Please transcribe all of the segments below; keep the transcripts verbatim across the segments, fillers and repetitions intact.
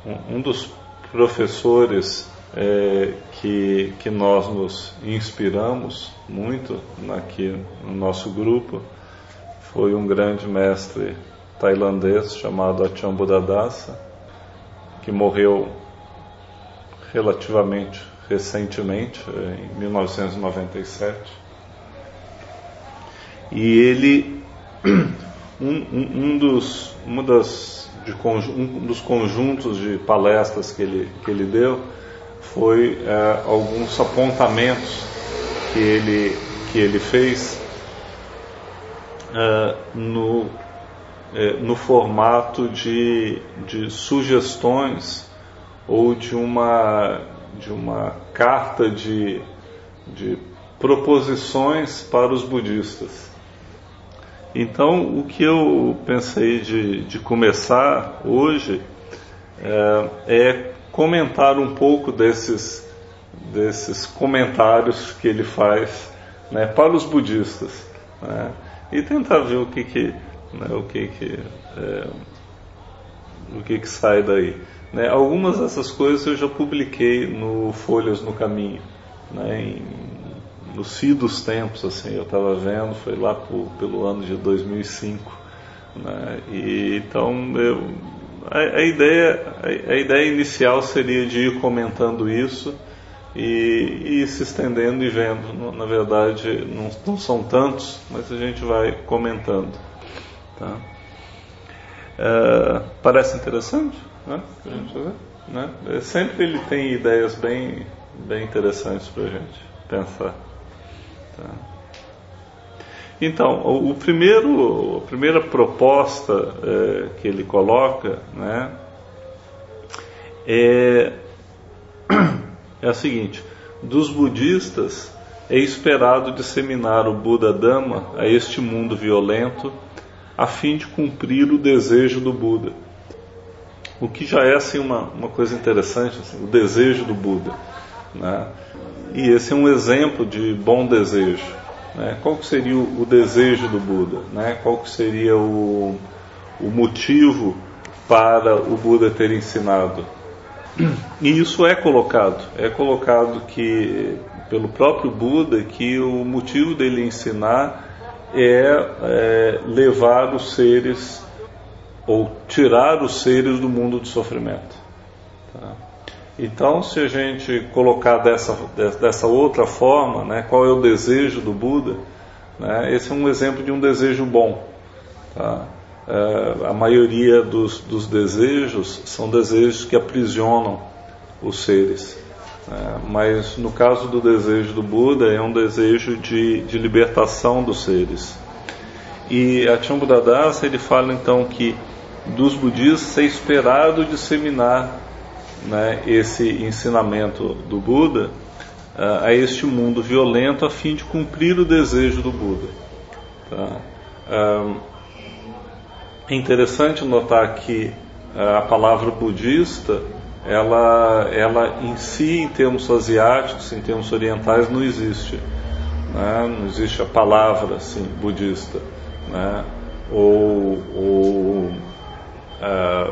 um, um dos professores é, que, que nós nos inspiramos muito aqui no nosso grupo foi um grande mestre tailandês chamado Ajahn Buddhadasa, que morreu relativamente recentemente, em mil novecentos e noventa e sete. E ele, um, um, um, dos, uma das, de, um dos conjuntos de palestras que ele, que ele deu foi é, alguns apontamentos que ele, que ele fez é, no, é, no formato de, de sugestões ou de uma, de uma carta de, de proposições para os budistas. Então, o que eu pensei de, de começar hoje é, é comentar um pouco desses, desses comentários que ele faz, né, para os budistas, né, e tentar ver o que que, né, o que que, é, o que que sai daí. Né, algumas dessas coisas eu já publiquei no Folhas no Caminho, né, em, nos fidos tempos, assim, eu estava vendo, foi lá por, pelo ano de dois mil e cinco, né, e então eu, a, a, ideia, a, a ideia inicial seria de ir comentando isso e, e se estendendo e vendo. Na verdade não, não são tantos, mas a gente vai comentando, tá? É, parece interessante, né? A gente vê, né? Sempre ele tem ideias bem, bem interessantes para a gente pensar. Tá. Então, o, o primeiro, a primeira proposta é, que ele coloca, né, é, é a seguinte: dos budistas é esperado disseminar o Buda Dhamma a este mundo violento a fim de cumprir o desejo do Buda. O que já é assim, uma, uma coisa interessante, assim, o desejo do Buda, né? E esse é um exemplo de bom desejo, né? Qual que seria o, o desejo do Buda, né? Qual que seria o, o motivo para o Buda ter ensinado? E isso é colocado, é colocado que, pelo próprio Buda, que o motivo dele ensinar é, é levar os seres, ou tirar os seres do mundo do sofrimento, tá? Então, se a gente colocar dessa, dessa outra forma, né, qual é o desejo do Buda, né, esse é um exemplo de um desejo bom, tá? É, a maioria dos, dos desejos são desejos que aprisionam os seres, né, mas no caso do desejo do Buda é um desejo de, de libertação dos seres. E Ajahn Buddhadasa, ele fala então que dos budistas é esperado disseminar, né, esse ensinamento do Buda uh, a este mundo violento a fim de cumprir o desejo do Buda, tá? Uh, é interessante notar que uh, a palavra budista, ela, ela em si, em termos asiáticos, em termos orientais, não existe, né? Não existe a palavra assim, budista, né? ou, ou uh,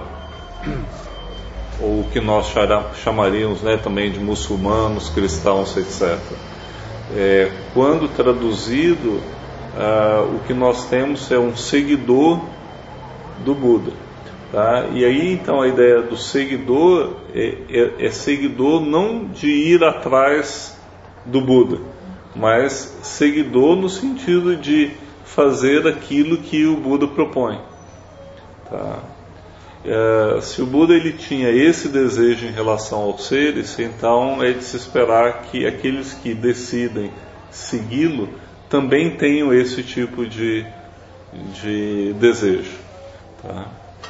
ou o que nós chamaríamos, né, também de muçulmanos, cristãos, etcétera. É, quando traduzido, uh, o que nós temos é um seguidor do Buda, tá? E aí então a ideia do seguidor é, é, é seguidor não de ir atrás do Buda, mas seguidor no sentido de fazer aquilo que o Buda propõe, tá? Uh, se o Buda ele tinha esse desejo em relação aos seres, então é de se esperar que aqueles que decidem segui-lo também tenham esse tipo de, de desejo, tá?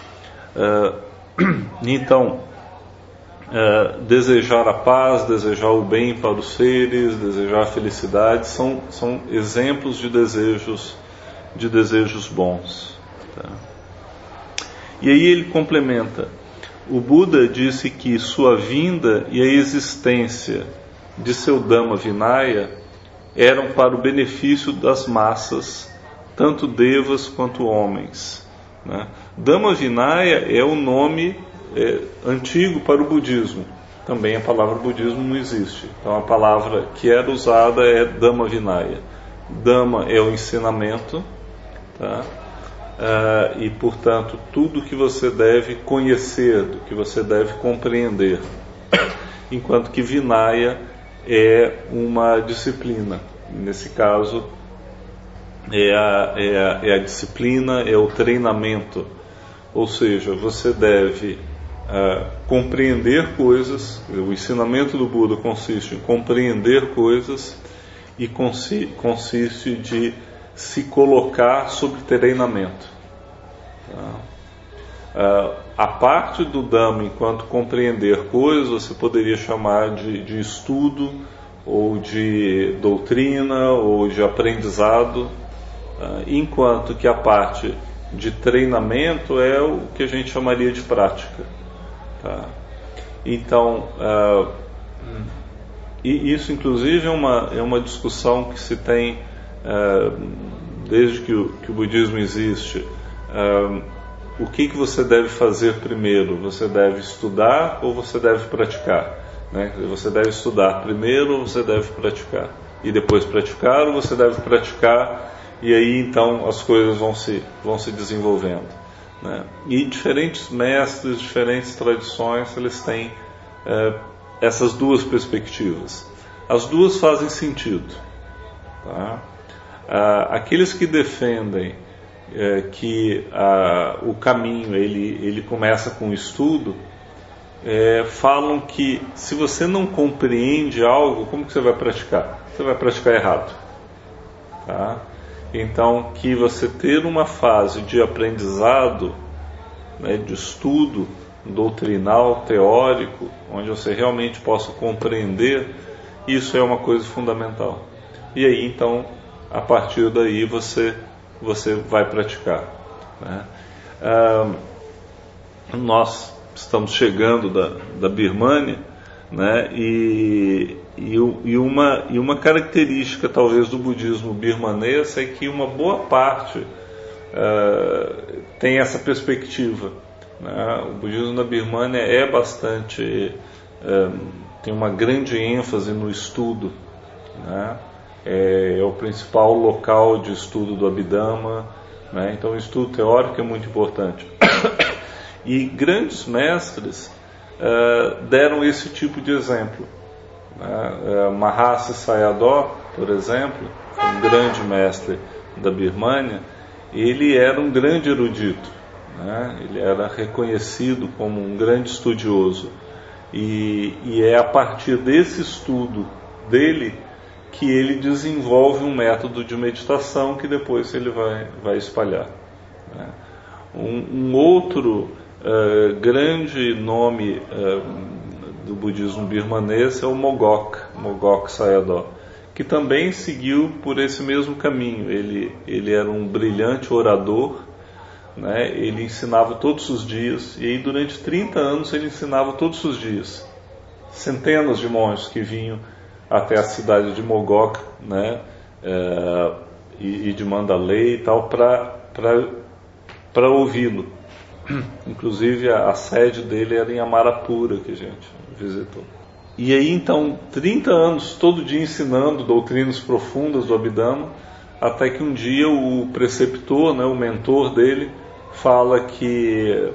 Uh, então, uh, desejar a paz, desejar o bem para os seres, desejar a felicidade são, são exemplos de desejos, de desejos bons, tá? E aí ele complementa: o Buda disse que sua vinda e a existência de seu Dhamma Vinaya eram para o benefício das massas, tanto devas quanto homens, né? Dhamma Vinaya é o nome é, antigo para o budismo. Também a palavra budismo não existe. Então a palavra que era usada é Dhamma Vinaya. Dhamma é o ensinamento, tá? Uh, e portanto tudo que você deve conhecer, do que você deve compreender. Enquanto que Vinaya é uma disciplina. Nesse caso é a, é a, é a disciplina, é o treinamento. Ou seja, você deve uh, compreender coisas. O ensinamento do Buda consiste em compreender coisas e consi- consiste de se colocar sob treinamento. Tá? Uh, a parte do Dhamma, enquanto compreender coisas, você poderia chamar de, de estudo, ou de doutrina, ou de aprendizado, uh, enquanto que a parte de treinamento é o que a gente chamaria de prática. Tá? Então, uh, e isso inclusive é uma, é uma discussão que se tem uh, desde que o, que o budismo existe. Uh, o que, que você deve fazer primeiro? Você deve estudar ou você deve praticar? Né? Você deve estudar primeiro ou você deve praticar? E depois praticar ou você deve praticar? E aí então as coisas vão se, vão se desenvolvendo. Né? E diferentes mestres, diferentes tradições, eles têm é, essas duas perspectivas. As duas fazem sentido. Tá? Ah, aqueles que defendem é, que ah, o caminho ele, ele começa com o estudo, é, falam que se você não compreende algo, como que você vai praticar? Você vai praticar errado. Tá? Então, que você ter uma fase de aprendizado, né, de estudo doutrinal, teórico, onde você realmente possa compreender, isso é uma coisa fundamental. E aí, então, a partir daí você, você vai praticar. Né? Ah, nós estamos chegando da, da Birmânia, né, e, e, e, uma, e uma característica talvez do budismo birmanês é que uma boa parte uh, tem essa perspectiva. Né? O budismo na Birmânia é bastante, uh, tem uma grande ênfase no estudo. Né? É, é o principal local de estudo do Abhidhamma, né? Então o estudo teórico é muito importante. E grandes mestres uh, deram esse tipo de exemplo. Uh, Mahasi Sayadaw, por exemplo, um grande mestre da Birmânia, ele era um grande erudito, né? Ele era reconhecido como um grande estudioso. E, e é a partir desse estudo dele que ele desenvolve um método de meditação que depois ele vai, vai espalhar. Né? Um, um outro uh, grande nome uh, do budismo birmanês é o Mogok, Mogok Sayadaw, que também seguiu por esse mesmo caminho. Ele, ele era um brilhante orador, né? Ele ensinava todos os dias, e aí durante trinta anos ele ensinava todos os dias. Centenas de monges que vinham até a cidade de Mogok, né? É, e, e de Mandalay e tal, para para ouvi-lo. Inclusive a, a sede dele era em Amarapura, que a gente visitou. E aí então, trinta anos, todo dia ensinando doutrinas profundas do Abhidhamma, até que um dia o preceptor, né, o mentor dele, fala que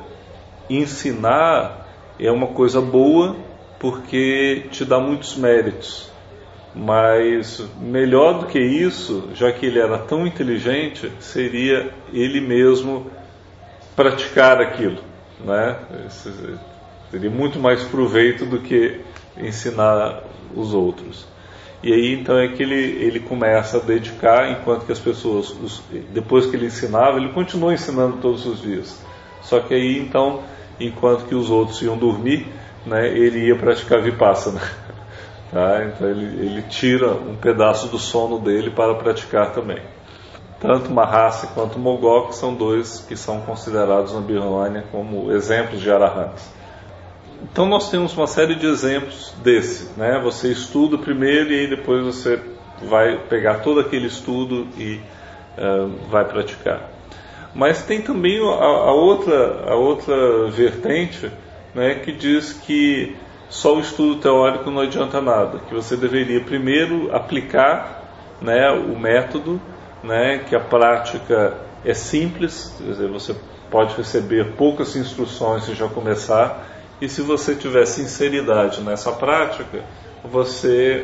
ensinar é uma coisa boa porque te dá muitos méritos. Mas melhor do que isso, já que ele era tão inteligente, seria ele mesmo praticar aquilo, né? Teria muito mais proveito do que ensinar os outros. E aí então é que ele, ele começa a dedicar, enquanto que as pessoas, os, depois que ele ensinava, ele continuou ensinando todos os dias. Só que aí então, enquanto que os outros iam dormir, né, ele ia praticar Vipassana. Tá? Então ele, ele tira um pedaço do sono dele para praticar também. Tanto Mahasi quanto Mogok são dois que são considerados na Birmânia como exemplos de arahants. Então nós temos uma série de exemplos desse, né? Você estuda primeiro e aí depois você vai pegar todo aquele estudo e uh, vai praticar. Mas tem também a, a, outra, a outra vertente, né, que diz que só o estudo teórico não adianta nada, que você deveria primeiro aplicar, né, o método, né, que a prática é simples, quer dizer, você pode receber poucas instruções e já começar, e se você tiver sinceridade nessa prática, você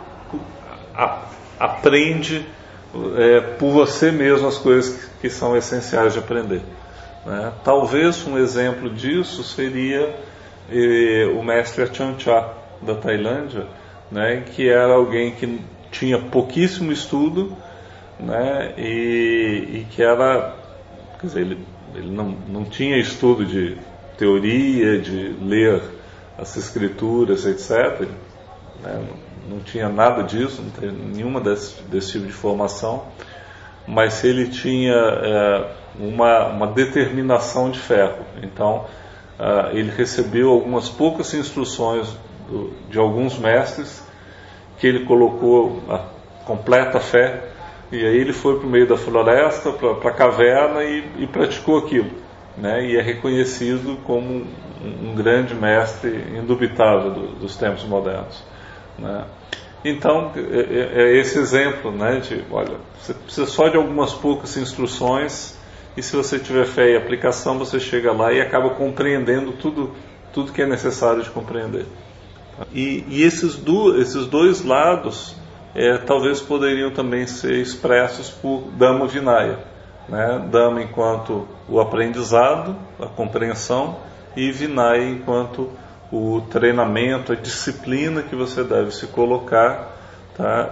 a, aprende é, por você mesmo as coisas que, que são essenciais de aprender. Né? Talvez um exemplo disso seria eh, o mestre Ajahn Chah, da Tailândia, né, que era alguém que tinha pouquíssimo estudo, né, e, e que era, quer dizer, ele, ele não, não tinha estudo de teoria, de ler as escrituras, etcétera, né, não, não tinha nada disso, não tinha nenhuma desse, desse tipo de formação, mas ele tinha é, uma, uma determinação de ferro. Então, uh, ele recebeu algumas poucas instruções do, de alguns mestres, que ele colocou a completa fé, e aí ele foi para o meio da floresta, para a caverna e, e praticou aquilo, né? E é reconhecido como um, um grande mestre indubitável do, dos tempos modernos, né? Então é, é esse exemplo, né, de, olha, você precisa só de algumas poucas instruções, e se você tiver fé e aplicação, você chega lá e acaba compreendendo tudo, tudo que é necessário de compreender. E, e esses, do, esses dois lados é, talvez poderiam também ser expressos por Dhamma Vinaya, né? Dhamma enquanto o aprendizado, a compreensão, e Vinaya enquanto o treinamento, a disciplina que você deve se colocar, tá?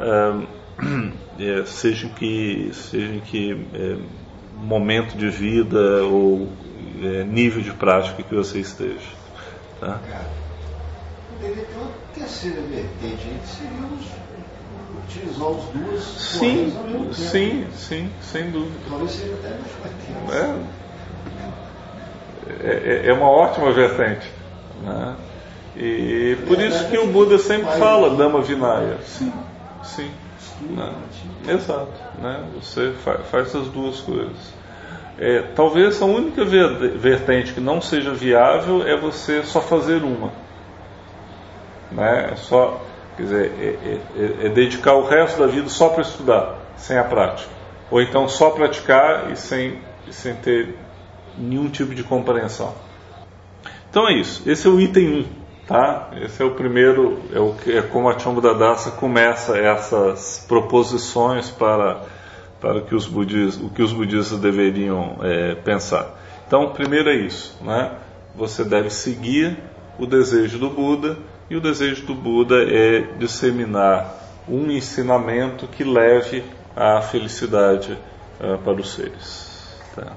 É, seja em que, seja em que é, momento de vida ou é, nível de prática que você esteja. Tá? Poderia ter uma terceira vertente aí, que seria os, utilizar os duas sim, ao mesmo tempo. Sim, sim, sem dúvida. Talvez seja até mais vertente. É, é, é uma ótima vertente, né? E por isso que o Buda sempre fala Dhamma Vinaya. Sim, sim. Né? Exato. Né? Você faz, faz essas duas coisas. É, talvez a única vertente que não seja viável é você só fazer uma. Né? É só, quer dizer, é, é, é dedicar o resto da vida só para estudar, sem a prática. Ou então só praticar e sem, e sem ter nenhum tipo de compreensão. Então é isso. Esse é o item um. Tá? Esse é o primeiro, é, o, é como a Achambuddhadasa começa essas proposições para, para que os budistas, o que os budistas deveriam é, pensar. Então, primeiro é isso, né? Você deve seguir o desejo do Buda, e o desejo do Buda é disseminar um ensinamento que leve à felicidade uh, para os seres. Tá?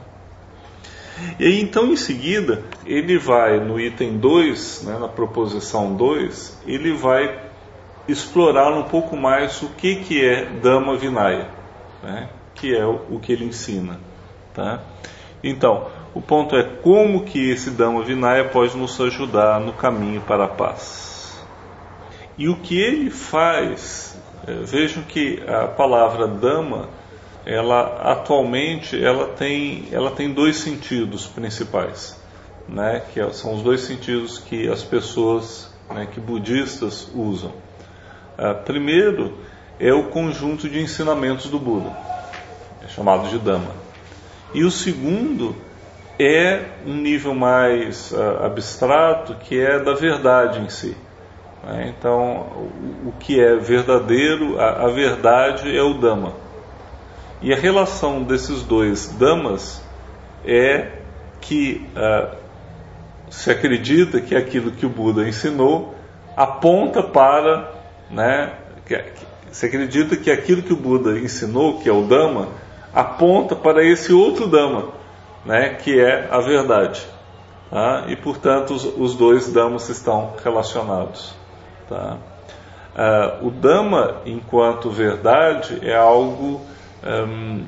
E aí, então, em seguida, ele vai no item dois, né, na proposição dois, ele vai explorar um pouco mais o que, que é Dhamma Vinaya, né, que é o, o que ele ensina. Tá? Então, o ponto é como que esse Dhamma Vinaya pode nos ajudar no caminho para a paz. E o que ele faz, é, vejam que a palavra Dhamma, ela atualmente ela tem, ela tem dois sentidos principais, né, que são os dois sentidos que as pessoas, né, que budistas usam. Uh, primeiro é o conjunto de ensinamentos do Buda, é chamado de Dhamma. E o segundo é um nível mais uh, abstrato, que é da verdade em si. Né? Então, o, o que é verdadeiro, a, a verdade é o Dhamma. E a relação desses dois Dhammas é que uh, se acredita que aquilo que o Buda ensinou aponta para, né, que, que, se acredita que aquilo que o Buda ensinou, que é o Dhamma, aponta para esse outro Dhamma, né, que é a verdade. Tá? E, portanto, os, os dois Dhammas estão relacionados. Tá? Uh, o Dhamma, enquanto verdade, é algo Um,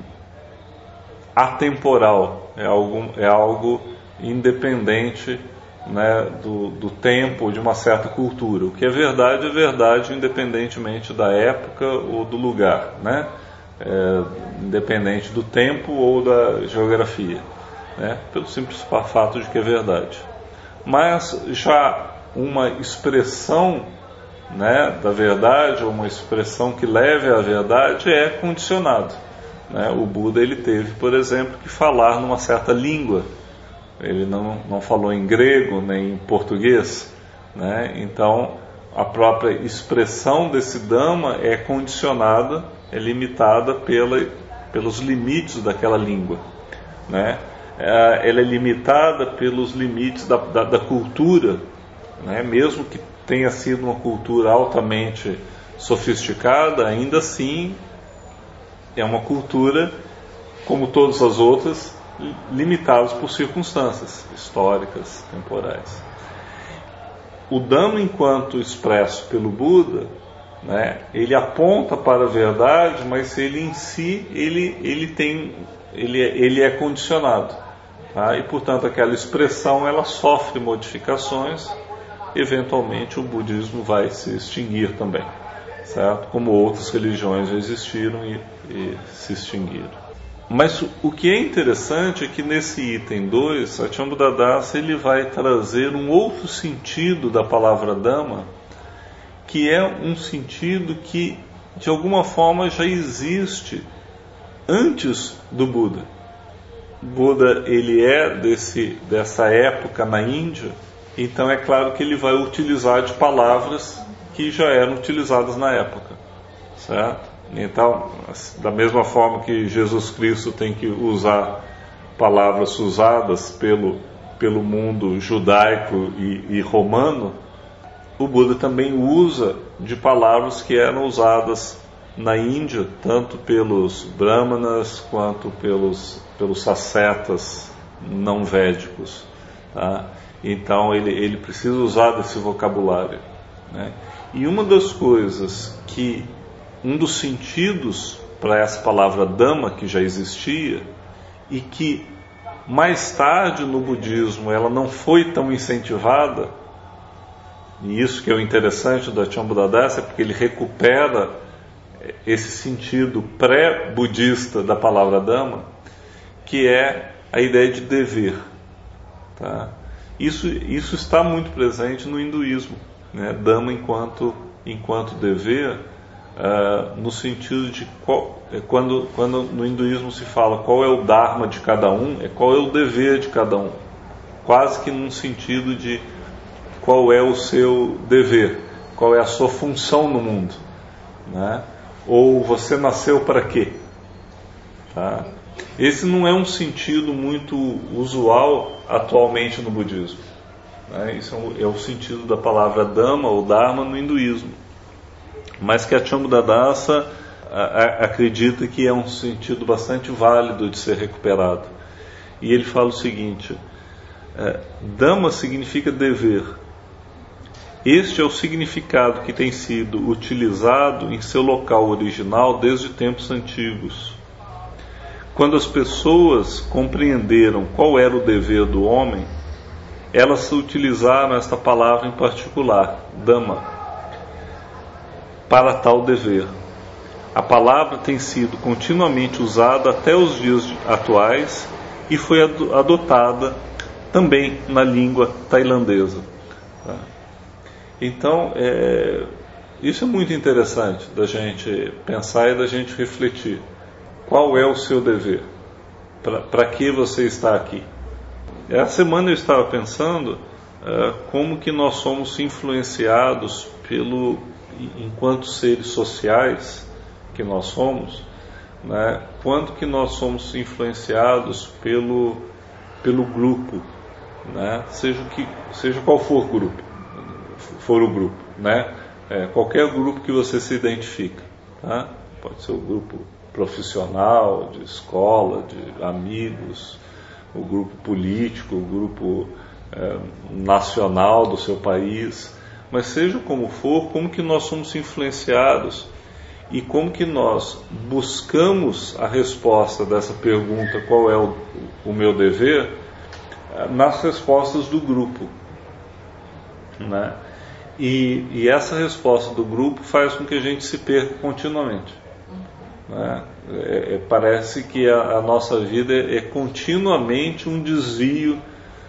atemporal, é algo, é algo independente, né, do, do tempo, de uma certa cultura. O que é verdade é verdade independentemente da época ou do lugar, né? É, independente do tempo ou da geografia, né? Pelo simples fato de que é verdade. mas já uma expressão, né, da verdade, ou uma expressão que leve à verdade, é condicionado. Né? O Buda ele teve, por exemplo, que falar numa certa língua. Ele não, não falou em grego nem em português. Né? Então, a própria expressão desse Dhamma é condicionada, é limitada pela, pelos limites daquela língua. Né? Ela é limitada pelos limites da, da, da cultura, né? Mesmo que tenha sido uma cultura altamente sofisticada, ainda assim é uma cultura, como todas as outras, limitadas por circunstâncias históricas, temporais. O Dhamma, enquanto expresso pelo Buda, né, ele aponta para a verdade, mas ele em si ele, ele, tem, ele, é, ele é condicionado. Tá? E, portanto, aquela expressão ela sofre modificações. Eventualmente o budismo vai se extinguir também, certo? Como outras religiões já existiram e, e se extinguiram. Mas o que é interessante é que nesse item dois, Atyambudada Dasa ele vai trazer um outro sentido da palavra Dhamma, que é um sentido que de alguma forma já existe antes do Buda. O Buda ele é desse, dessa época na Índia, então é claro que ele vai utilizar de palavras que já eram utilizadas na época, certo? Então, da mesma forma que Jesus Cristo tem que usar palavras usadas pelo, pelo mundo judaico e, e romano, o Buda também usa de palavras que eram usadas na Índia, tanto pelos brahmanas quanto pelos, pelos ascetas não védicos. Tá? Então ele, ele precisa usar desse vocabulário. Né? E uma das coisas que, um dos sentidos para essa palavra Dhamma que já existia e que mais tarde no budismo ela não foi tão incentivada, e isso que é o interessante do Atyambudada Dasa, é porque ele recupera esse sentido pré-budista da palavra Dhamma, que é a ideia de dever. Tá? Isso, isso está muito presente no hinduísmo, né? Dhamma enquanto, enquanto dever, uh, no sentido de qual, é quando, quando no hinduísmo se fala qual é o dharma de cada um, é qual é o dever de cada um, quase que num sentido de qual é o seu dever, qual é a sua função no mundo, né? Ou você nasceu para quê? Tá? Esse não é um sentido muito usual atualmente no budismo. Né? Isso é, um, é o sentido da palavra Dhamma ou Dharma no hinduísmo. Mas que Atyambudada Dasa a, a, acredita que é um sentido bastante válido de ser recuperado. E ele fala o seguinte: é, Dhamma significa dever. Este é o significado que tem sido utilizado em seu local original desde tempos antigos. Quando as pessoas compreenderam qual era o dever do homem, elas utilizaram esta palavra em particular, Dhamma, para tal dever. A palavra tem sido continuamente usada até os dias atuais e foi adotada também na língua tailandesa. Tá? Então, é, isso é muito interessante da gente pensar e da gente refletir. Qual é o seu dever? Para que você está aqui? Essa semana eu estava pensando uh, como que nós somos influenciados pelo, enquanto seres sociais que nós somos, né, quanto que nós somos influenciados pelo, pelo grupo, né, seja, que, seja qual for o grupo, for o grupo, né, é, qualquer grupo que você se identifica, tá? Pode ser o grupo profissional, de escola, de amigos, o grupo político, o grupo é, nacional do seu país, mas seja como for, como que nós somos influenciados e como que nós buscamos a resposta dessa pergunta, qual é o, o meu dever, nas respostas do grupo, né? E, e essa resposta do grupo faz com que a gente se perca continuamente. Né? É, é, parece que a, a nossa vida é, é continuamente um desvio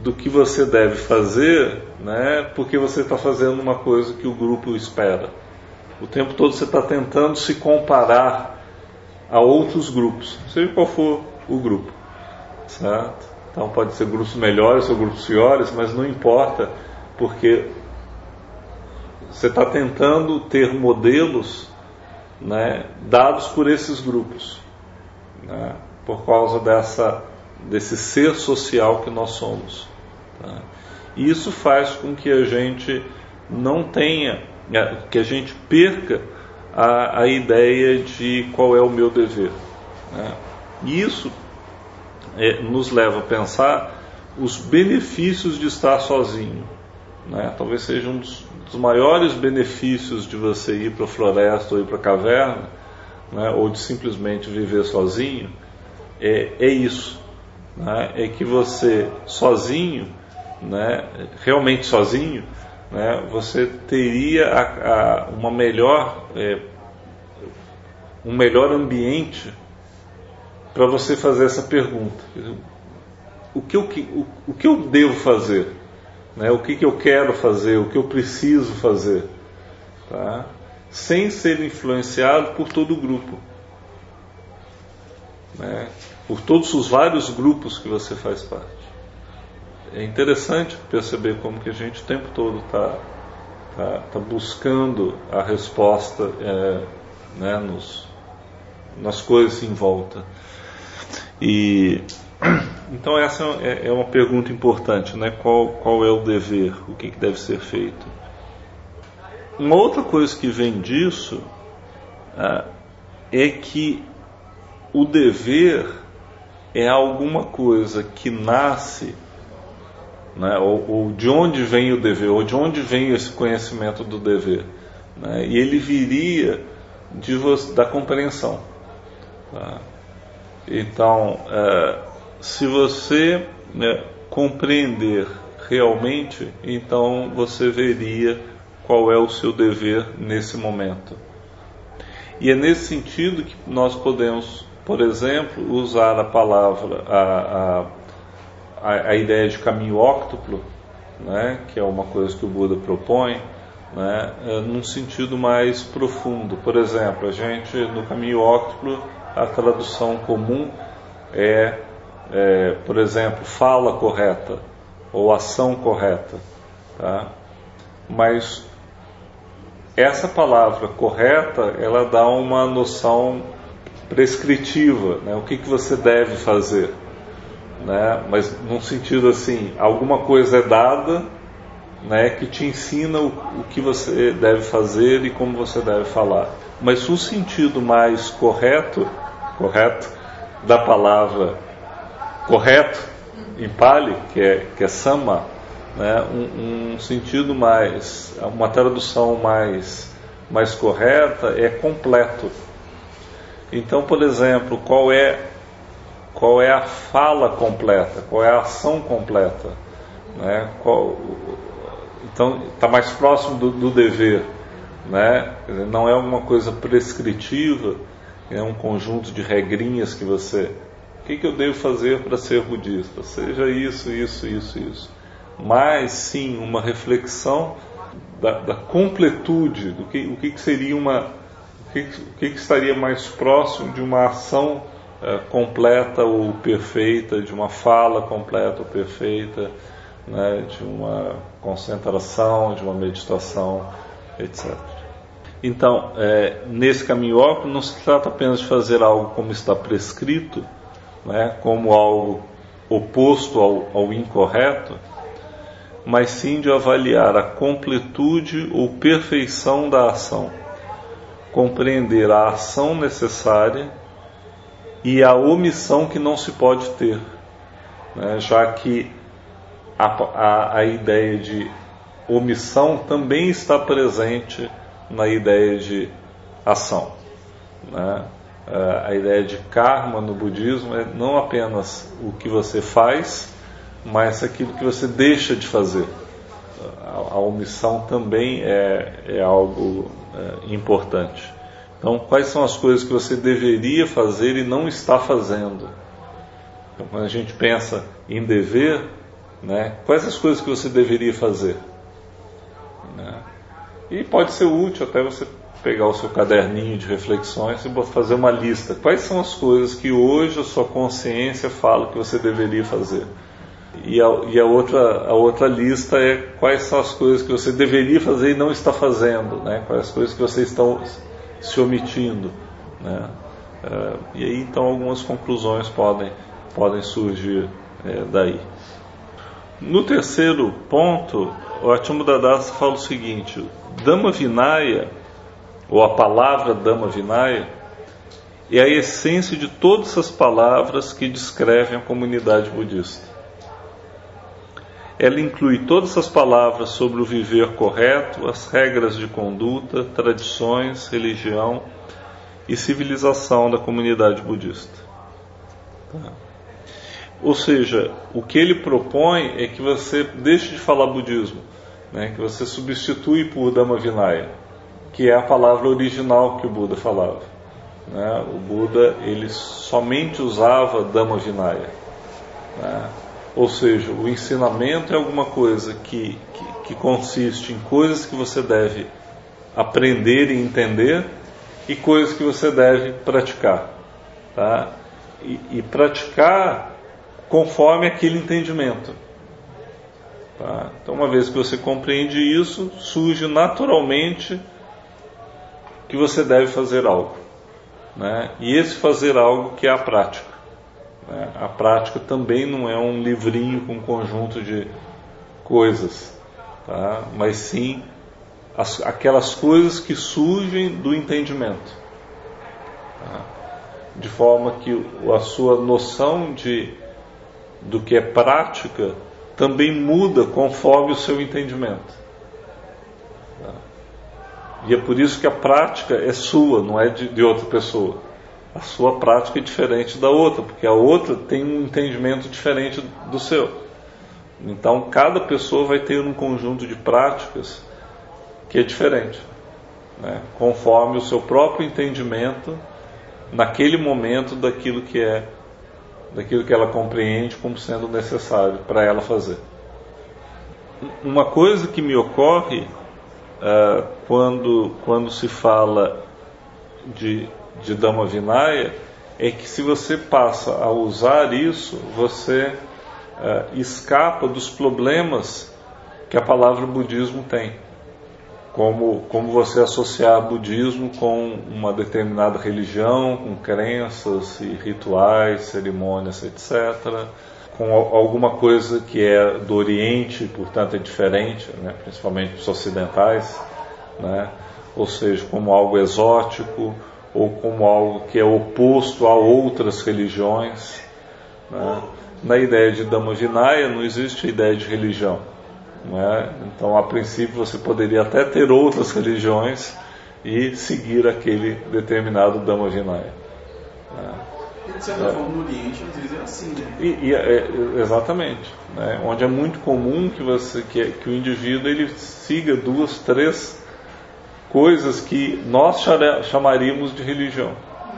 do que você deve fazer, né, porque você está fazendo uma coisa que o grupo espera. O tempo todo você está tentando se comparar a outros grupos, seja qual for o grupo, certo? Então pode ser grupos melhores ou grupos piores, mas não importa, porque você está tentando ter modelos, né, dados por esses grupos, né, por causa dessa, desse ser social que nós somos. Tá? E isso faz com que a gente não tenha, que a gente perca a, a ideia de qual é o meu dever. Né? E isso é, nos leva a pensar os benefícios de estar sozinho. Né? Talvez seja um dos, dos maiores benefícios de você ir para a floresta ou ir para a caverna, né? Ou de simplesmente viver sozinho, é, é isso. Né? É que você sozinho, né? Realmente sozinho, né? Você teria a, a, uma melhor, é, um melhor ambiente para você fazer essa pergunta: o que eu, o, o que eu devo fazer? Né? O que, que eu quero fazer? O que eu preciso fazer? Tá? Sem ser influenciado por todo o grupo, né? Por todos os vários grupos que você faz parte. É interessante perceber como que a gente o tempo todo está tá, tá buscando a resposta, é, né, nos, nas coisas em volta. E então essa é, é uma pergunta importante, né? Qual, qual é o dever? O que, que deve ser feito? Uma outra coisa que vem disso ah, é que o dever é alguma coisa que nasce, né, ou, ou de onde vem o dever, ou de onde vem esse conhecimento do dever, né, e ele viria de você, da compreensão. Tá? Então, é, se você, né, compreender realmente, então você veria qual é o seu dever nesse momento. E é nesse sentido que nós podemos, por exemplo, usar a palavra, a, a, a ideia de caminho óctuplo, né, que é uma coisa que o Buda propõe, né, num sentido mais profundo. Por exemplo, a gente, no caminho óctuplo, a tradução comum é, é, por exemplo, fala correta ou ação correta. Tá? Mas essa palavra correta, ela dá uma noção prescritiva, né? O que, que você deve fazer, né? Mas num sentido assim, alguma coisa é dada, né, que te ensina o, o que você deve fazer e como você deve falar. Mas o sentido mais correto, correto da palavra correto em Pali, que é, que é Samma, né, um, um sentido mais, uma tradução mais, mais correta é completo. Então, por exemplo, qual é, qual é a fala completa? Qual é a ação completa? Né? Qual, então, está mais próximo do, do dever. Né? Quer dizer, não é uma coisa prescritiva, é um conjunto de regrinhas que você... O que, que eu devo fazer para ser budista? Seja isso, isso, isso, isso. Mas sim uma reflexão da, da completude, do que, o que, que seria uma... O que, o que, que estaria mais próximo de uma ação uh, completa ou perfeita, de uma fala completa ou perfeita, né, de uma concentração, de uma meditação, etcétera. Então, é, nesse caminho óculo, não se trata apenas de fazer algo como está prescrito, né, como algo oposto ao, ao incorreto, mas sim de avaliar a completude ou perfeição da ação, compreender a ação necessária e a omissão que não se pode ter, né, já que a, a, a ideia de omissão também está presente na ideia de ação. Né? A ideia de karma no budismo é não apenas o que você faz, mas aquilo que você deixa de fazer. A, a omissão também é, é algo é, importante. Então, quais são as coisas que você deveria fazer e não está fazendo? Então, quando a gente pensa em dever, né? Quais as coisas que você deveria fazer? Né? E pode ser útil até você pegar o seu caderninho de reflexões e fazer uma lista. Quais são as coisas que hoje a sua consciência fala que você deveria fazer? E a, e a, outra, a outra lista é quais são as coisas que você deveria fazer e não está fazendo, né? Quais as coisas que você está se omitindo, né? Uh, e aí então algumas conclusões podem, podem surgir é, daí. No terceiro ponto, o Atyamudadasa fala o seguinte: Dhamma Vinaya, ou a palavra Dhamma Vinaya, é a essência de todas as palavras que descrevem a comunidade budista. Ela inclui todas as palavras sobre o viver correto, as regras de conduta, tradições, religião e civilização da comunidade budista. Tá. Ou seja, o que ele propõe é que você deixe de falar budismo, né, que você substitui por Dhamma Vinaya, que é a palavra original que o Buda falava. Né? O Buda ele somente usava Dhamma Vinaya. Né? Ou seja, o ensinamento é alguma coisa que, que, que consiste em coisas que você deve aprender e entender e coisas que você deve praticar. Tá? E, e praticar conforme aquele entendimento. Tá? Então, uma vez que você compreende isso, surge naturalmente que você deve fazer algo. Né? E esse fazer algo que é a prática. A prática também não é um livrinho com um conjunto de coisas, tá? Mas sim as, aquelas coisas que surgem do entendimento, tá? De forma que a sua noção de, do que é prática também muda conforme o seu entendimento. Tá? E é por isso que a prática é sua, não é de, de outra pessoa. A sua prática é diferente da outra, porque a outra tem um entendimento diferente do seu. Então, cada pessoa vai ter um conjunto de práticas que é diferente, né? Conforme o seu próprio entendimento, naquele momento, daquilo que é, daquilo que ela compreende como sendo necessário para ela fazer. Uma coisa que me ocorre uh, quando, quando se fala de de Dhamma Vinaya é que se você passa a usar isso, você uh, escapa dos problemas que a palavra budismo tem, como, como você associar budismo com uma determinada religião, com crenças e rituais, cerimônias, etcétera, com alguma coisa que é do Oriente, portanto é diferente, né, principalmente para os ocidentais, né, ou seja, como algo exótico, ou como algo que é oposto a outras religiões. Né? Na ideia de Dhamma Vinaya não existe a ideia de religião. Né? Então, a princípio, você poderia até ter outras religiões e seguir aquele determinado Dhamma Vinaya. Né? De certa forma, no Oriente, às vezes é assim, né? E, e, é, exatamente. Né? Onde é muito comum que, você, que, que o indivíduo ele siga duas, três coisas que nós chamaríamos de religião.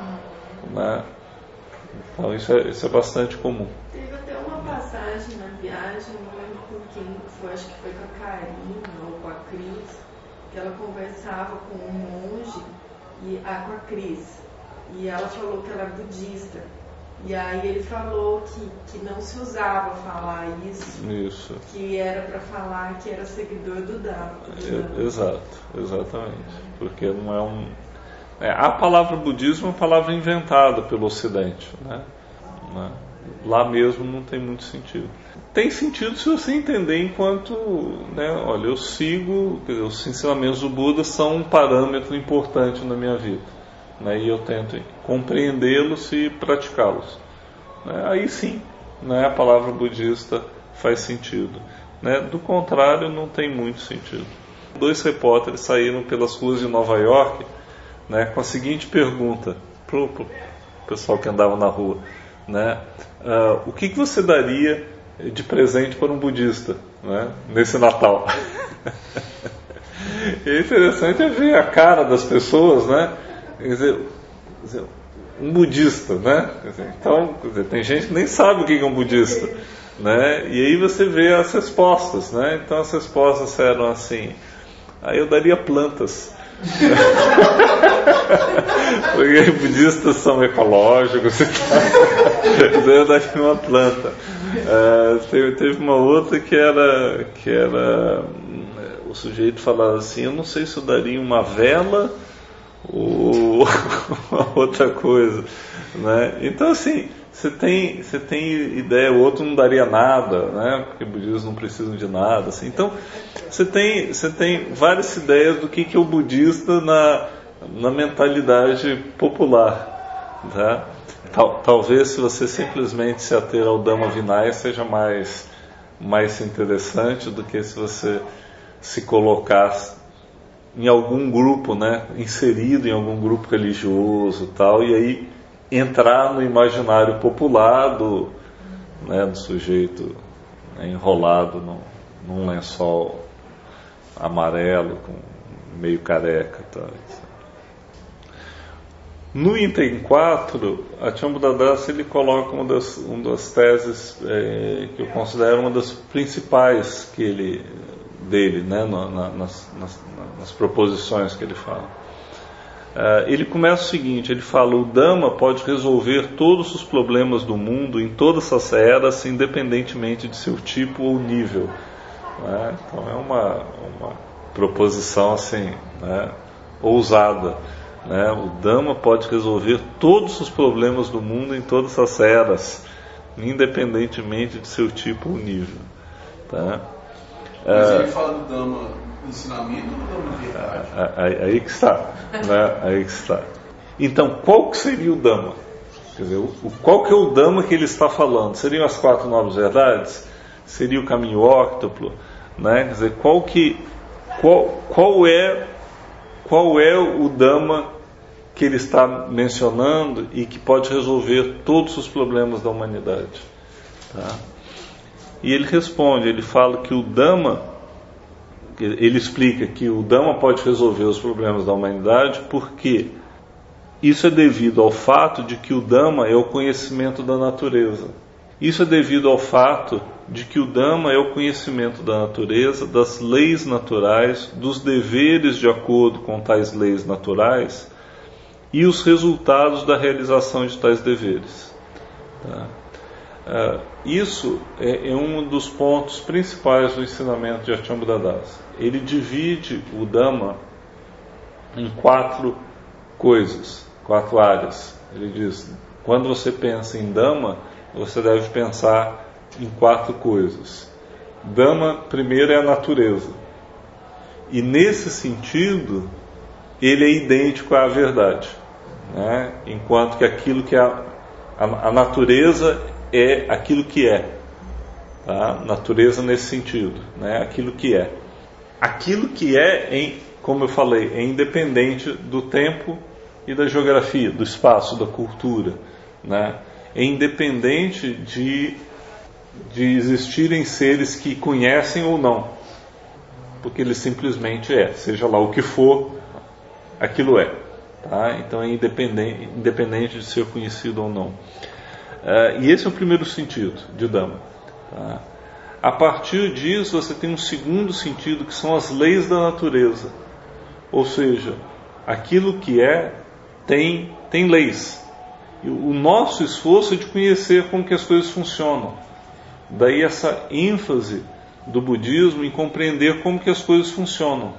Né? Então isso é, isso é bastante comum. Teve até uma passagem na viagem, não lembro com quem foi, acho que foi com a Karina ou com a Cris, que ela conversava com um monge, e, ah, com a Cris, e ela falou que ela era budista. E aí ele falou que, que não se usava falar isso, isso. Que era para falar que era seguidor do Dhamma. É, exato, exatamente. Porque não é um... É, a palavra budismo é uma palavra inventada pelo Ocidente. Né? Né? Lá mesmo não tem muito sentido. Tem sentido se você entender enquanto... Né, olha, eu sigo... Quer dizer, os ensinamentos do Buda são um parâmetro importante na minha vida. Né, e eu tento compreendê-los e praticá-los. Né, aí sim, né, a palavra budista faz sentido. Né, do contrário, não tem muito sentido. Dois repórteres saíram pelas ruas de Nova York, né, com a seguinte pergunta para o pessoal que andava na rua. Né, uh, o que, que você daria de presente para um budista, né, nesse Natal? E é interessante é ver a cara das pessoas, né? Quer dizer, quer dizer, um budista, né? Quer dizer, então, quer dizer, tem gente que nem sabe o que é um budista, né? E aí você vê as respostas, né? Então as respostas eram assim: aí eu daria plantas. Porque budistas são ecológicos e tal. Eu daria uma planta. Uh, teve, teve uma outra que era, que era o sujeito falava assim: eu não sei se eu daria uma vela ou outra coisa, né? Então assim, você tem, você tem ideia, o outro não daria nada, né? Porque budistas não precisam de nada, assim. Então você tem, você tem várias ideias do que, que é o budista na, na mentalidade popular, tá? Tal, talvez se você simplesmente se ater ao Dhamma Vinaya seja mais, mais interessante do que se você se colocasse em algum grupo, né, inserido em algum grupo religioso, tal, e aí entrar no imaginário popular do, né, do sujeito, né, enrolado no, num lençol amarelo, com meio careca, tal. No item quatro, a Buddhadasa ele coloca uma das, uma das teses é, que eu considero uma das principais que ele, dele, né, na, na, nas, nas, nas proposições que ele fala. Uh, ele começa o seguinte, ele fala: o Dhamma pode resolver todos os problemas do mundo em todas as eras, independentemente de seu tipo ou nível. Né? Então é uma, uma proposição assim, né, ousada. Né? O Dhamma pode resolver todos os problemas do mundo em todas as eras, independentemente de seu tipo ou nível. Tá? Mas ele fala do Dhamma ensinamento ou do Dhamma verdade? Aí, aí que está, né? Aí que está. Então, qual que seria o Dhamma? Quer dizer, o, qual que é o Dhamma que ele está falando? Seriam as quatro nobres verdades? Seria o caminho óctuplo? Né? Quer dizer, qual que, qual, qual é qual é o Dhamma que ele está mencionando e que pode resolver todos os problemas da humanidade? Tá? E ele responde, ele fala que o Dhamma, ele explica que o Dhamma pode resolver os problemas da humanidade porque isso é devido ao fato de que o Dhamma é o conhecimento da natureza. Isso é devido ao fato de que o Dhamma é o conhecimento da natureza, das leis naturais, dos deveres de acordo com tais leis naturais e os resultados da realização de tais deveres. Tá? Uh, isso é, é um dos pontos principais do ensinamento de Achan Buddhadasa. Ele divide o Dhamma em quatro coisas, quatro áreas. Ele diz: quando você pensa em Dhamma, você deve pensar em quatro coisas. Dhamma, primeiro, é a natureza. E nesse sentido, ele é idêntico à verdade. Né? Enquanto que aquilo que é a, a, a natureza é aquilo que é. Tá? Natureza nesse sentido, né? Aquilo que é. Aquilo que é, em, como eu falei, é independente do tempo e da geografia, do espaço, da cultura. Né? É independente de, de existirem seres que conhecem ou não. Porque ele simplesmente é. Seja lá o que for, aquilo é. Tá? Então é independente, independente de ser conhecido ou não. Uh, e esse é o primeiro sentido de Dhamma. Tá? A partir disso você tem um segundo sentido, que são as leis da natureza. Ou seja, aquilo que é tem, tem leis. E o nosso esforço é de conhecer como que as coisas funcionam. Daí essa ênfase do budismo em compreender como que as coisas funcionam.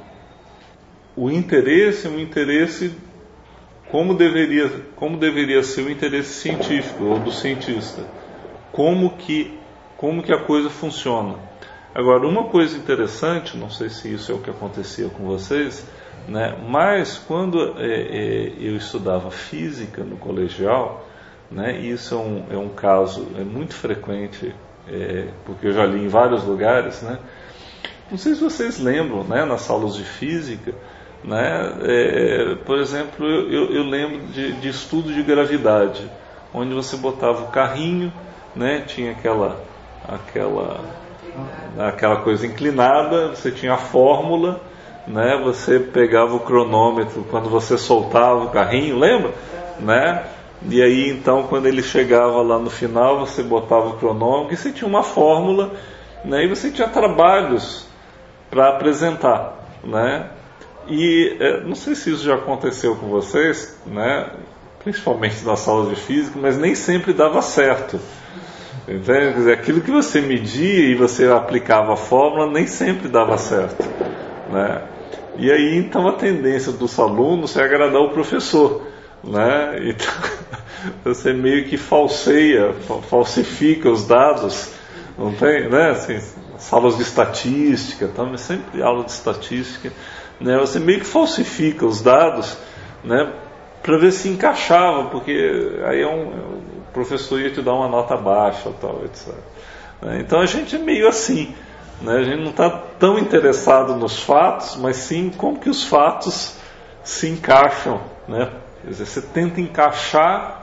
O interesse é um interesse como deveria, como deveria ser o interesse científico ou do cientista. Como que, como que a coisa funciona. Agora, uma coisa interessante, não sei se isso é o que acontecia com vocês, né, mas quando é, é, eu estudava física no colegial, né, isso é um, é um caso é muito frequente, é, porque eu já li em vários lugares, né, não sei se vocês lembram, né, nas aulas de física, né, é, por exemplo, eu, eu, eu lembro de, de estudo de gravidade, onde você botava o carrinho, né, tinha aquela, aquela, aquela coisa inclinada, você tinha a fórmula, né, você pegava o cronômetro quando você soltava o carrinho, lembra? Né? E aí então quando ele chegava lá no final, você botava o cronômetro e você tinha uma fórmula, né, e você tinha trabalhos para apresentar, né? E é, não sei se isso já aconteceu com vocês, né, principalmente nas aulas de física, mas nem sempre dava certo. Entende? Quer dizer, aquilo que você media e você aplicava a fórmula nem sempre dava certo, né? E aí então a tendência dos alunos é agradar o professor, né? Então você meio que falseia, falsifica os dados, não tem, né? Assim, aulas de estatística, tá? Sempre aula de estatística, né? Você meio que falsifica os dados, né? Para ver se encaixava, porque aí é um, o professor ia te dar uma nota baixa, tal, etcétera. Então a gente é meio assim, né? A gente não está tão interessado nos fatos, mas sim como que os fatos se encaixam, né? Quer dizer, você tenta encaixar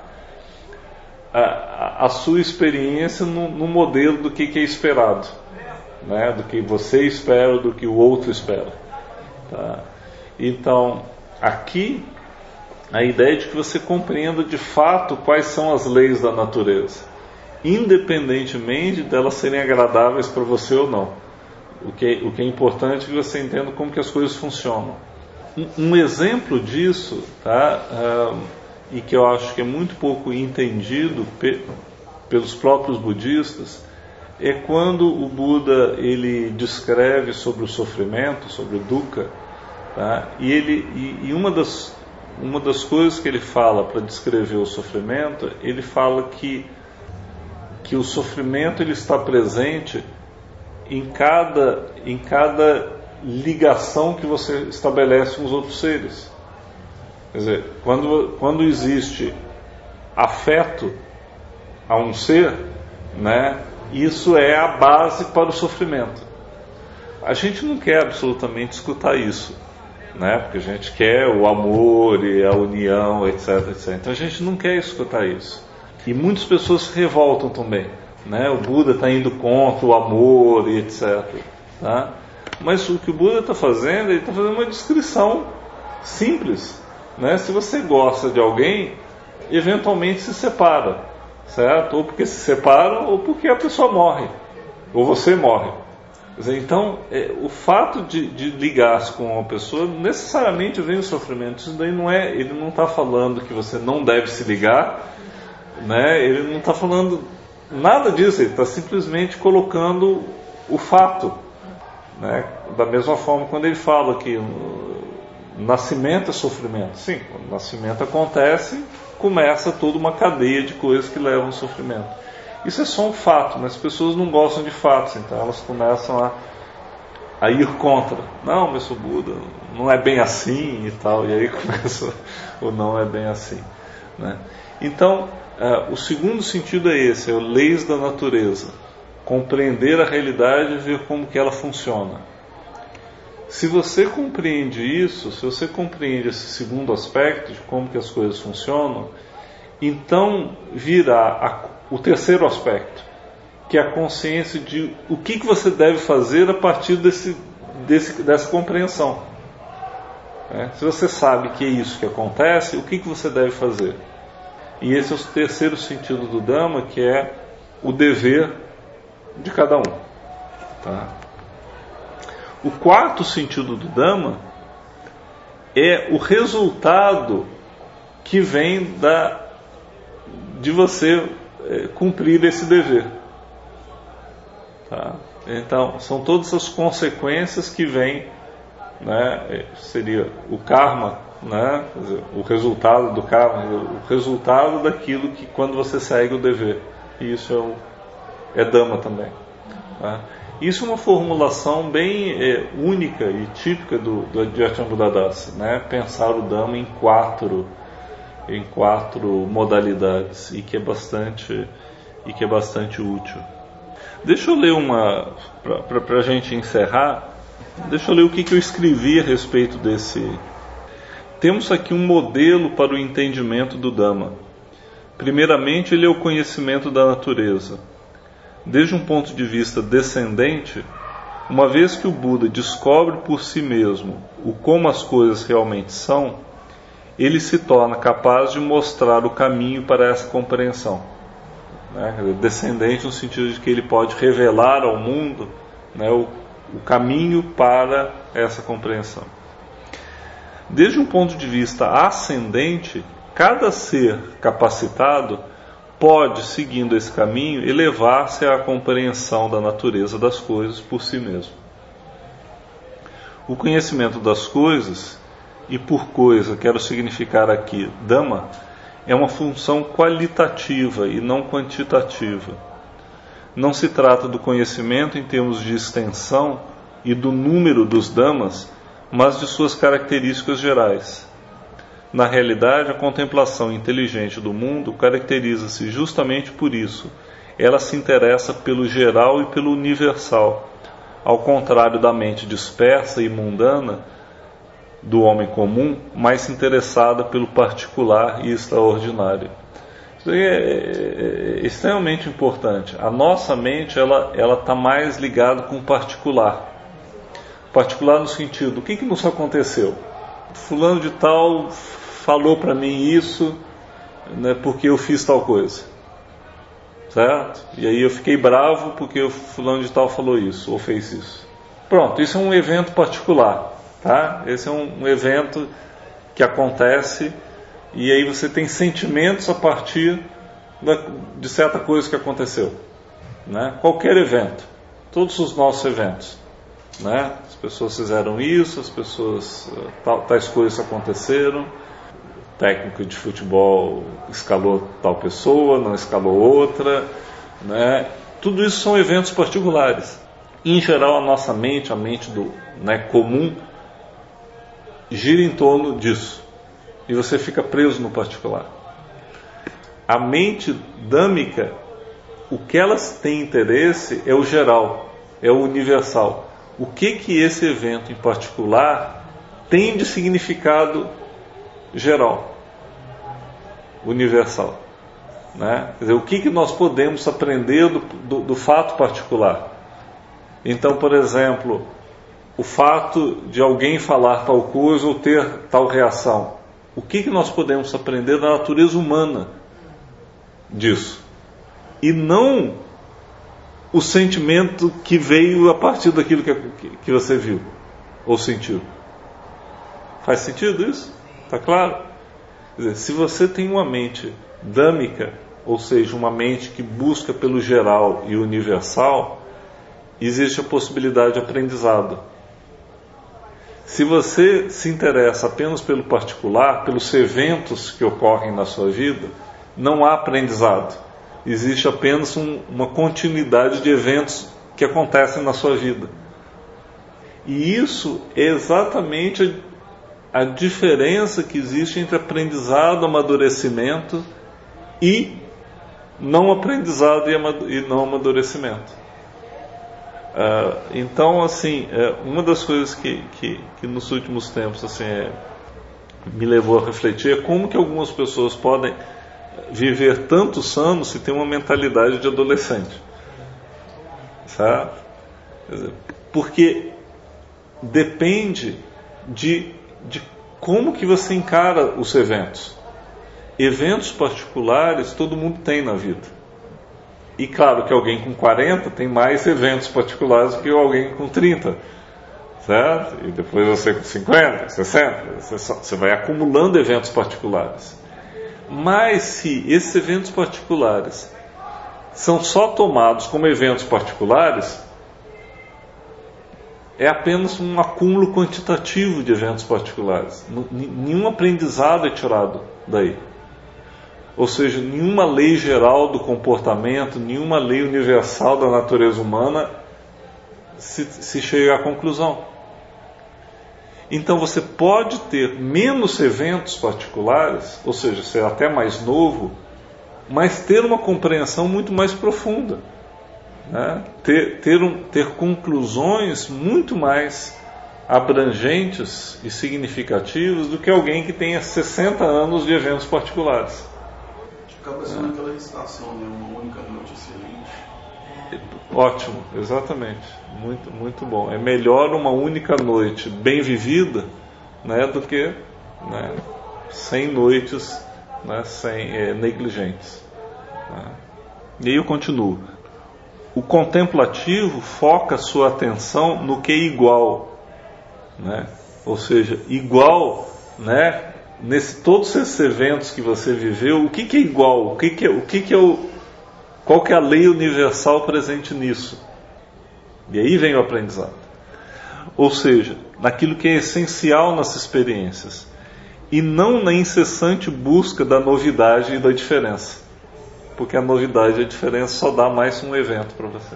a, a sua experiência no, no modelo do que, que é esperado, né? Do que você espera, do que o outro espera, tá? Então aqui a ideia é de que você compreenda de fato quais são as leis da natureza, independentemente delas serem agradáveis para você ou não. O que, o que é importante é que você entenda como que as coisas funcionam. Um, um exemplo disso, tá, uh, e que eu acho que é muito pouco entendido pe, pelos próprios budistas, é quando o Buda ele descreve sobre o sofrimento, sobre o dukkha, tá, e, ele, e, e uma das Uma das coisas que ele fala para descrever o sofrimento, ele fala que, que o sofrimento ele está presente em cada, em cada ligação que você estabelece com os outros seres. Quer dizer, quando, quando existe afeto a um ser, né, isso é a base para o sofrimento. A gente não quer absolutamente escutar isso, né? Porque a gente quer o amor e a união, etc, etcétera. Então a gente não quer escutar isso. E muitas pessoas se revoltam também, né? O Buda está indo contra o amor e etcétera. Tá? Mas o que o Buda está fazendo, ele está fazendo uma descrição simples, né? Se você gosta de alguém, eventualmente se separa, certo? Ou porque se separa, ou porque a pessoa morre, ou você morre. Então, é, o fato de, de ligar-se com uma pessoa necessariamente vem o sofrimento. Isso daí não é, ele não está falando que você não deve se ligar, né? Ele não está falando nada disso. Ele está simplesmente colocando o fato, né? Da mesma forma, quando ele fala que o nascimento é sofrimento, sim, quando o nascimento acontece, começa toda uma cadeia de coisas que levam ao sofrimento. Isso é só um fato, mas as pessoas não gostam de fatos, então elas começam a, a ir contra. Não, mas o Buda não é bem assim e tal, e aí começa o não é bem assim, né? Então, uh, o segundo sentido é esse, é o leis da natureza, compreender a realidade e ver como que ela funciona. Se você compreende isso, se você compreende esse segundo aspecto de como que as coisas funcionam, então virá a o terceiro aspecto, que é a consciência de o que, que você deve fazer a partir desse, desse, dessa compreensão. É, se você sabe que é isso que acontece, o que, que você deve fazer? E esse é o terceiro sentido do Dhamma, que é o dever de cada um. Tá? O quarto sentido do Dhamma é o resultado que vem da, de você cumprir esse dever. Tá? Então, são todas as consequências que vêm, né? Seria o karma, né? Quer dizer, o resultado do karma, o resultado daquilo que quando você segue o dever. E isso é, o, é Dhamma também. Tá? Isso é uma formulação bem é, única e típica do, do Advaita Buddhadasa, né? Pensar o Dhamma em quatro em quatro modalidades e que é bastante e que é bastante útil. Deixa eu ler uma para a gente encerrar. Deixa eu ler o que, que eu escrevi a respeito desse. Temos aqui um modelo para o entendimento do Dhamma. Primeiramente, ele é o conhecimento da natureza. Desde um ponto de vista descendente, uma vez que o Buda descobre por si mesmo o como as coisas realmente são, ele se torna capaz de mostrar o caminho para essa compreensão. Né? Descendente no sentido de que ele pode revelar ao mundo, né, o, o caminho para essa compreensão. Desde um ponto de vista ascendente, cada ser capacitado pode, seguindo esse caminho, elevar-se à compreensão da natureza das coisas por si mesmo. O conhecimento das coisas, e por coisa quero significar aqui Dhamma, é uma função qualitativa e não quantitativa. Não se trata do conhecimento em termos de extensão e do número dos Dhammas, mas de suas características gerais. Na realidade, a contemplação inteligente do mundo caracteriza-se justamente por isso. Ela se interessa pelo geral e pelo universal, ao contrário da mente dispersa e mundana do homem comum, mais interessada pelo particular e extraordinário. Isso é, é extremamente importante. A nossa mente ela ela está mais ligada com o particular. Particular no sentido, o que que nos aconteceu? Fulano de tal falou para mim isso, né, porque eu fiz tal coisa, certo? E aí eu fiquei bravo porque o fulano de tal falou isso ou fez isso. Pronto, isso é um evento particular, tá? Esse é um, um evento que acontece e aí você tem sentimentos a partir da, de certa coisa que aconteceu, né? Qualquer evento, todos os nossos eventos, né? As pessoas fizeram isso, as pessoas tal, tais coisas aconteceram. O técnico de futebol escalou tal pessoa, não escalou outra, né? Tudo isso são eventos particulares. Em geral, a nossa mente, a mente do, né, comum, gira em torno disso. E você fica preso no particular. A mente dâmica, o que elas têm interesse é o geral, é o universal. O que que esse evento em particular tem de significado geral, universal, né? Quer dizer, o que que nós podemos aprender do, do, do fato particular? Então, por exemplo, o fato de alguém falar tal coisa ou ter tal reação, o que que nós podemos aprender da natureza humana disso? E não o sentimento que veio a partir daquilo que, que, que você viu ou sentiu. Faz sentido isso? Está claro? Quer dizer, se você tem uma mente dâmica, ou seja, uma mente que busca pelo geral e universal, existe a possibilidade de aprendizado. Se você se interessa apenas pelo particular, pelos eventos que ocorrem na sua vida, não há aprendizado. Existe apenas um, uma continuidade de eventos que acontecem na sua vida. E isso é exatamente a, a diferença que existe entre aprendizado, amadurecimento e não aprendizado e, amad- e não amadurecimento. Uh, então, assim, é, uma das coisas que, que, que nos últimos tempos assim, é, me levou a refletir é como que algumas pessoas podem viver tantos anos se tem uma mentalidade de adolescente, sabe? Quer dizer, porque depende de, de como que você encara os eventos. Eventos particulares todo mundo tem na vida. E claro que alguém com quarenta tem mais eventos particulares do que alguém com trinta, certo? E depois você com cinquenta, sessenta, você, só, você vai acumulando eventos particulares. Mas se esses eventos particulares são só tomados como eventos particulares, é apenas um acúmulo quantitativo de eventos particulares. Nenhum aprendizado é tirado daí. Ou seja, nenhuma lei geral do comportamento, nenhuma lei universal da natureza humana se, se chega à conclusão. Então você pode ter menos eventos particulares, ou seja, ser até mais novo, mas ter uma compreensão muito mais profunda, né? ter, ter, um, ter conclusões muito mais abrangentes e significativas do que alguém que tenha sessenta anos de eventos particulares. Acaba sendo aquela recitação, né? Uma única noite excelente. Ótimo, exatamente. Muito, muito bom. É melhor uma única noite bem vivida, né, do que, né, sem noites, né, sem, é, negligentes. Né? E aí eu continuo. O contemplativo foca sua atenção no que é igual, né? Ou seja, igual, né? Nesse todos esses eventos que você viveu, o que, que é igual? O que, que é, o que, que é o, qual que é a lei universal presente nisso? E aí vem o aprendizado. Ou seja, naquilo que é essencial nas experiências, e não na incessante busca da novidade e da diferença. Porque a novidade e a diferença só dá mais um evento para você.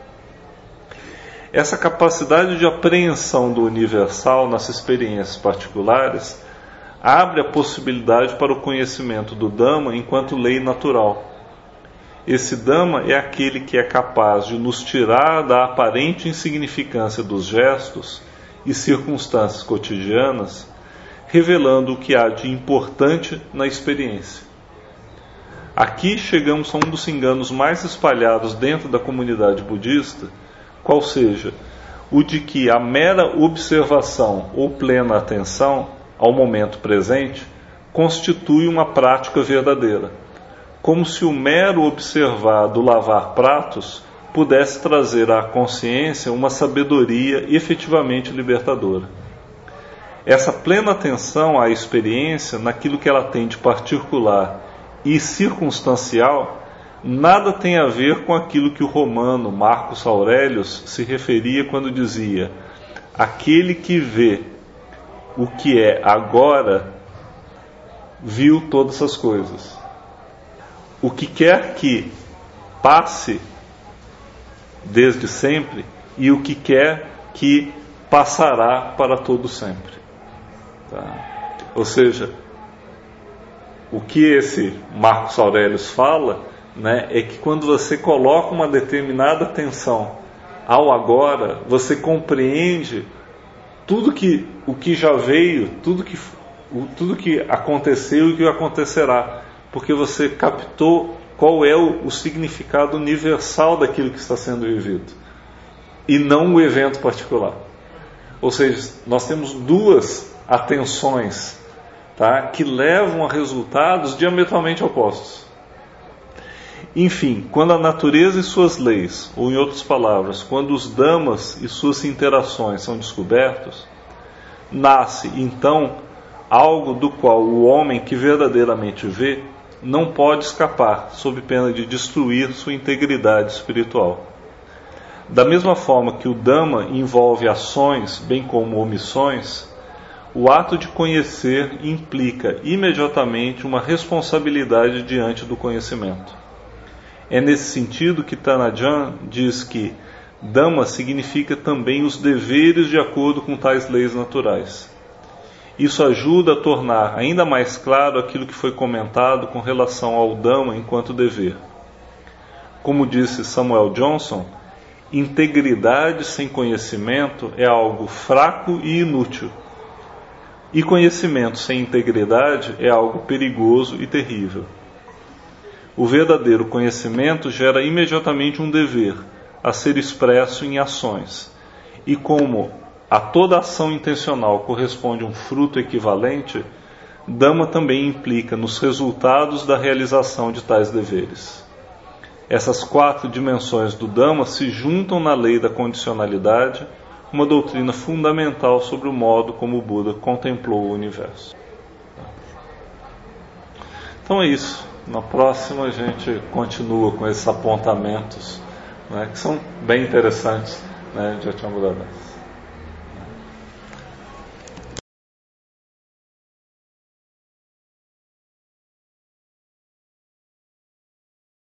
Essa capacidade de apreensão do universal nas experiências particulares abre a possibilidade para o conhecimento do Dhamma enquanto lei natural. Esse Dhamma é aquele que é capaz de nos tirar da aparente insignificância dos gestos e circunstâncias cotidianas, revelando o que há de importante na experiência. Aqui chegamos a um dos enganos mais espalhados dentro da comunidade budista, qual seja, o de que a mera observação ou plena atenção ao momento presente constitui uma prática verdadeira, como se o mero observar do lavar pratos pudesse trazer à consciência uma sabedoria efetivamente libertadora. Essa plena atenção à experiência naquilo que ela tem de particular e circunstancial nada tem a ver com aquilo que o romano Marcus Aurelius se referia quando dizia: aquele que vê o que é agora viu todas as coisas. O que quer que passe desde sempre e o que quer que passará para todo sempre. Tá? Ou seja, o que esse Marcus Aurelius fala, né, é que quando você coloca uma determinada atenção ao agora, você compreende tudo que, o que já veio, tudo que, o, tudo que aconteceu e o que acontecerá, porque você captou qual é o, o significado universal daquilo que está sendo vivido, e não o evento particular. Ou seja, nós temos duas atenções, tá, que levam a resultados diametralmente opostos. Enfim, quando a natureza e suas leis, ou em outras palavras, quando os dhammas e suas interações são descobertos, nasce então algo do qual o homem que verdadeiramente vê não pode escapar, sob pena de destruir sua integridade espiritual. Da mesma forma que o Dhamma envolve ações, bem como omissões, o ato de conhecer implica imediatamente uma responsabilidade diante do conhecimento. É nesse sentido que Tanajan diz que Dhamma significa também os deveres de acordo com tais leis naturais. Isso ajuda a tornar ainda mais claro aquilo que foi comentado com relação ao Dhamma enquanto dever. Como disse Samuel Johnson, integridade sem conhecimento é algo fraco e inútil. E conhecimento sem integridade é algo perigoso e terrível. O verdadeiro conhecimento gera imediatamente um dever a ser expresso em ações. E como a toda ação intencional corresponde um fruto equivalente, Dhamma também implica nos resultados da realização de tais deveres. Essas quatro dimensões do Dhamma se juntam na lei da condicionalidade, uma doutrina fundamental sobre o modo como o Buda contemplou o universo. Então é isso. Na próxima a gente continua com esses apontamentos, né, que são bem interessantes, né, de Achambuddhadasa.